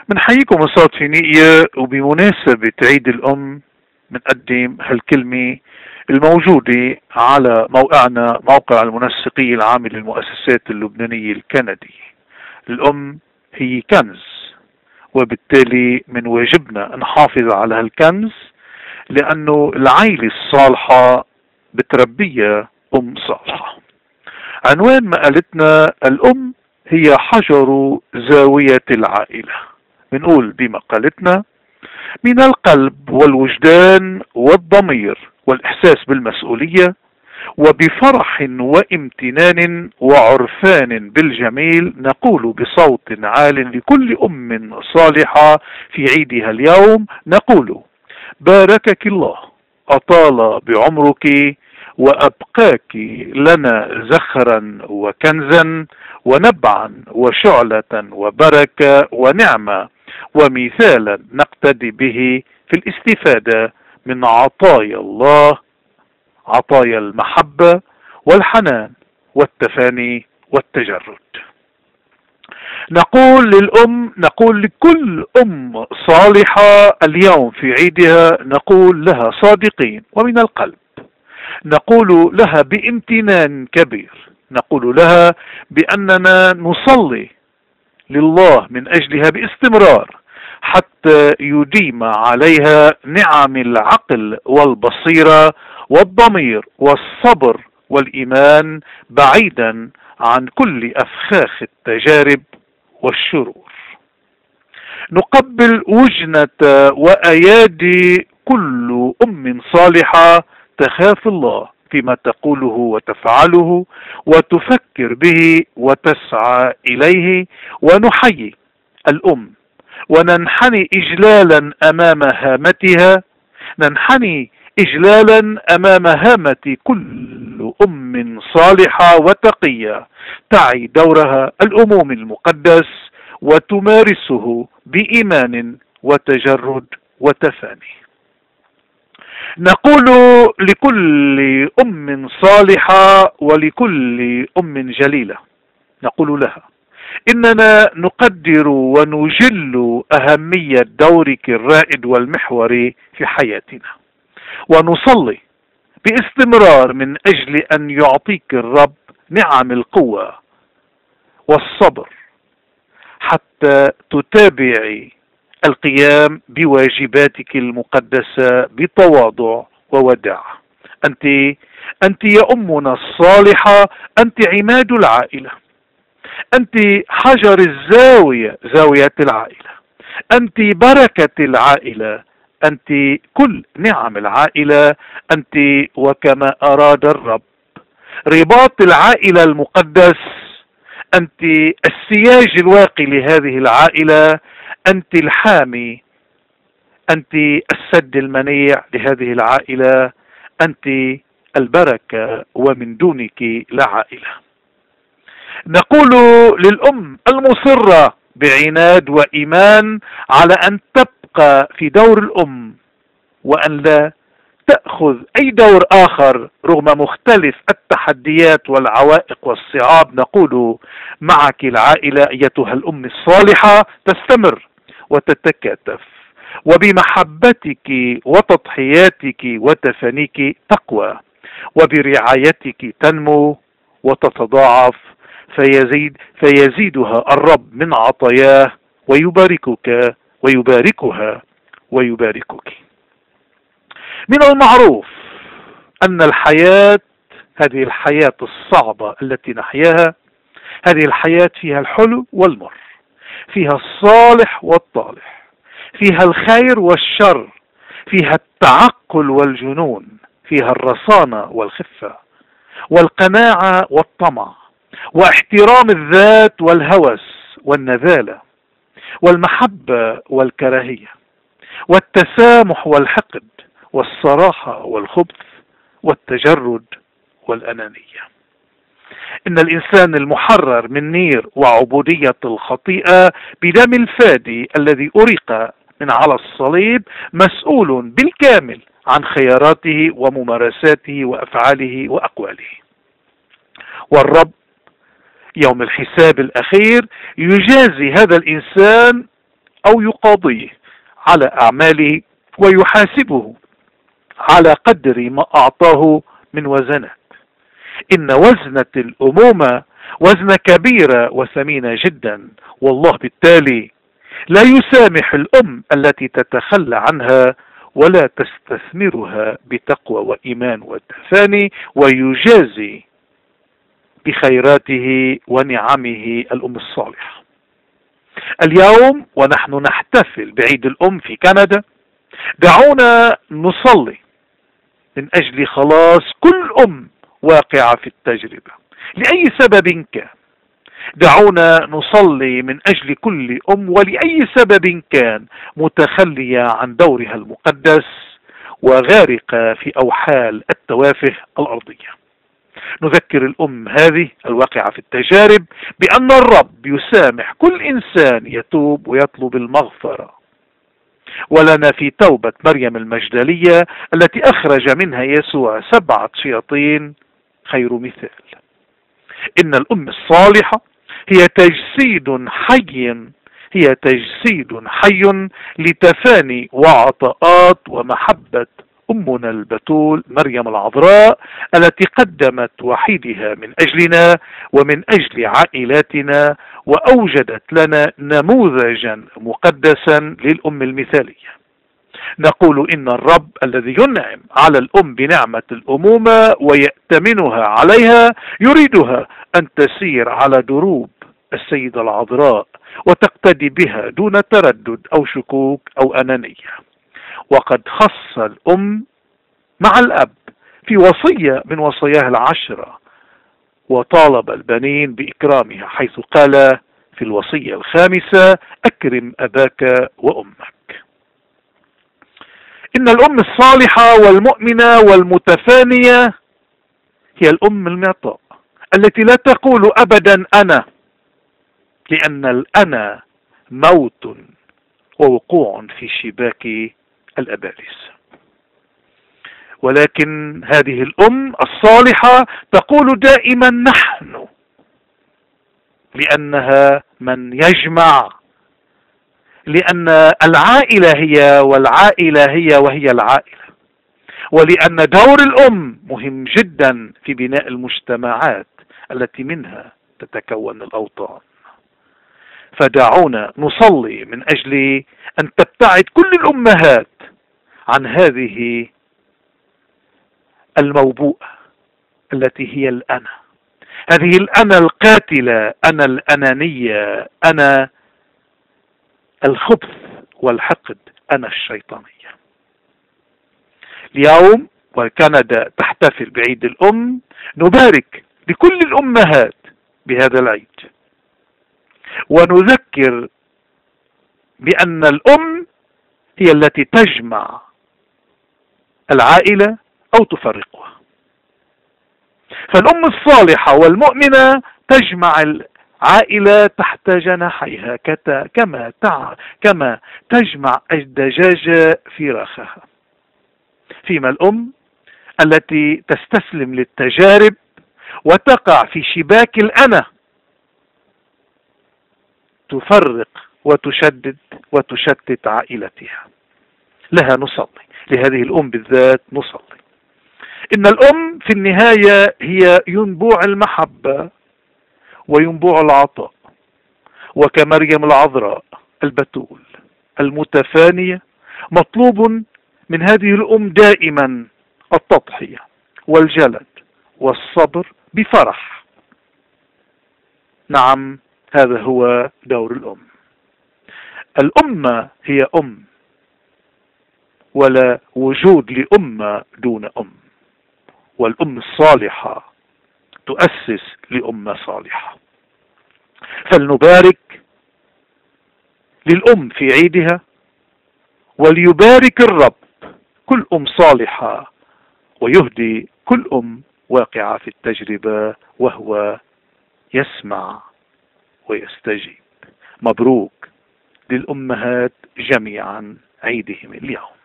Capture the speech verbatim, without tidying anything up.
بنحييكم صوت في نية، وبمناسبة عيد الأم بنقدم هالكلمة الموجودة على موقعنا، موقع المنسقية العامة للمؤسسات اللبنانية الكندي. الأم هي كنز، وبالتالي من واجبنا نحافظ على هالكنز، لأنه العائلة الصالحة بتربيها أم صالحة. عنوان مقالتنا: الأم هي حجر زاوية العائلة. بنقول بمقالتنا: من القلب والوجدان والضمير والإحساس بالمسؤولية، وبفرح وامتنان وعرفان بالجميل، نقول بصوت عال لكل أم صالحة في عيدها اليوم، نقول: باركك الله، أطال بعمرك، وأبقاك لنا زخرا وكنزا ونبعا وشعلة وبركة ونعمة، ومثالا نقتدي به في الاستفادة من عطايا الله، عطايا المحبة والحنان والتفاني والتجرد. نقول للأم، نقول لكل أم صالحة اليوم في عيدها، نقول لها صادقين ومن القلب، نقول لها بامتنان كبير، نقول لها بأننا نصلي لله من أجلها باستمرار حتى يديم عليها نعم العقل والبصيرة والضمير والصبر والإيمان، بعيدا عن كل أفخاخ التجارب والشرور. نقبل وجنة وأيادي كل أم صالحة تخاف الله فيما تقوله وتفعله وتفكر به وتسعى إليه، ونحيي الأم وننحني إجلالا أمام هامتها، ننحني إجلالا أمام هامة كل أم صالحة وتقية تعي دورها الأموم المقدس وتمارسه بإيمان وتجرد وتفاني. نقول لكل أم صالحة ولكل أم جليلة، نقول لها: إننا نقدر ونجل أهمية دورك الرائد والمحوري في حياتنا، ونصلي باستمرار من أجل أن يعطيك الرب نعم القوة والصبر حتى تتابعي القيام بواجباتك المقدسة بتواضع ووداع. أنت أنت يا أمنا الصالحة، أنت عماد العائلة، أنت حجر الزاوية، زاوية العائلة، أنت بركة العائلة، أنت كل نعم العائلة، أنت وكما أراد الرب رباط العائلة المقدس، أنت السياج الواقي لهذه العائلة، أنت الحامي، أنت السد المنيع لهذه العائلة، أنت البركة، ومن دونك لا عائلة. نقول للأم المصرة بعناد وإيمان على أن تبقى في دور الأم وأن لا تأخذ أي دور آخر رغم مختلف التحديات والعوائق والصعاب، نقول: معك العائلة أيتها الأم الصالحة تستمر وتتكاتف، وبمحبتك وتضحياتك وتفانيك تقوى، وبرعايتك تنمو وتتضاعف، فيزيد فيزيدها الرب من عطاياه، ويباركك ويباركها ويباركك. من المعروف أن الحياة، هذه الحياة الصعبة التي نحياها، هذه الحياة فيها الحلو والمر، فيها الصالح والطالح، فيها الخير والشر، فيها التعقل والجنون، فيها الرصانة والخفة، والقناعة والطمع، واحترام الذات والهوس والنذالة، والمحبة والكراهية، والتسامح والحقد، والصراحة والخبث، والتجرد والأنانية. إن الإنسان المحرر من نير وعبودية الخطيئة بدم الفادي الذي أريق من على الصليب مسؤول بالكامل عن خياراته وممارساته وأفعاله وأقواله. والرب يوم الحساب الأخير يجازي هذا الإنسان أو يقاضيه على أعماله ويحاسبه على قدر ما أعطاه من وزنات. إن وزنة الأمومة وزنة كبيرة وثمينة جدا، والله بالتالي لا يسامح الأم التي تتخلى عنها ولا تستثمرها بتقوى وإيمان وتفاني، ويجازي بخيراته ونعمه الأم الصالحة. اليوم ونحن نحتفل بعيد الأم في كندا، دعونا نصلي من أجل خلاص كل أم واقعة في التجربة لأي سبب كان. دعونا نصلي من أجل كل أم ولأي سبب كان متخلية عن دورها المقدس وغارقة في أوحال التوافه الأرضية. نذكر الأم هذه الواقعة في التجارب بأن الرب يسامح كل إنسان يتوب ويطلب المغفرة، ولنا في توبة مريم المجدلية التي أخرج منها يسوع سبعة شياطين خير مثال. إن الأم الصالحة هي تجسيد حي هي تجسيد حي لتفاني وعطاءات ومحبة أمنا البتول مريم العذراء التي قدمت وحيدها من أجلنا ومن أجل عائلاتنا، وأوجدت لنا نموذجا مقدسا للأم المثالية. نقول إن الرب الذي ينعم على الأم بنعمة الأمومة ويأتمنها عليها يريدها أن تسير على دروب السيدة العذراء وتقتدي بها دون تردد أو شكوك أو أنانية. وقد خص الأم مع الأب في وصية من وصاياه العشرة، وطالب البنين بإكرامها، حيث قال في الوصية الخامسة: أكرم أباك وأمك. إن الأم الصالحة والمؤمنة والمتفانية هي الأم المعطاء التي لا تقول أبدا أنا، لأن الأنا موت ووقوع في شباك الأباليس. ولكن هذه الأم الصالحة تقول دائما نحن، لأنها من يجمع، لأن العائلة هي والعائلة هي وهي العائلة، ولأن دور الأم مهم جدا في بناء المجتمعات التي منها تتكون الأوطان. فدعونا نصلي من أجل أن تبتعد كل الأمهات عن هذه الموبوءة التي هي الأنا، هذه الأنا القاتلة، أنا الأنانية، أنا الخبث والحقد، أنا الشيطانية. اليوم وكندا تحتفل بعيد الأم، نبارك لكل الأمهات بهذا العيد، ونذكر بأن الأم هي التي تجمع العائلة أو تفرقها. فالأم الصالحة والمؤمنة تجمع العائلة تحت جناحيها كما كما تجمع الدجاجة فراخها. فيما الأم التي تستسلم للتجارب وتقع في شباك الأنا تفرق وتشدد وتشتت عائلتها. لها نصلي، لهذه الأم بالذات نصلي. إن الأم في النهاية هي ينبوع المحبة وينبوع العطاء، وكمريم العذراء البتول المتفانية مطلوب من هذه الأم دائما التضحية والجلد والصبر بفرح. نعم، هذا هو دور الأم. الأمة هي أم، ولا وجود لأمة دون أم، والأم الصالحة تؤسس لأمة صالحة. فلنبارك للأم في عيدها، وليبارك الرب كل أم صالحة ويهدي كل أم واقعة في التجربة وهو يسمع ويستجيب. مبروك للأمهات جميعا عيدهم اليوم.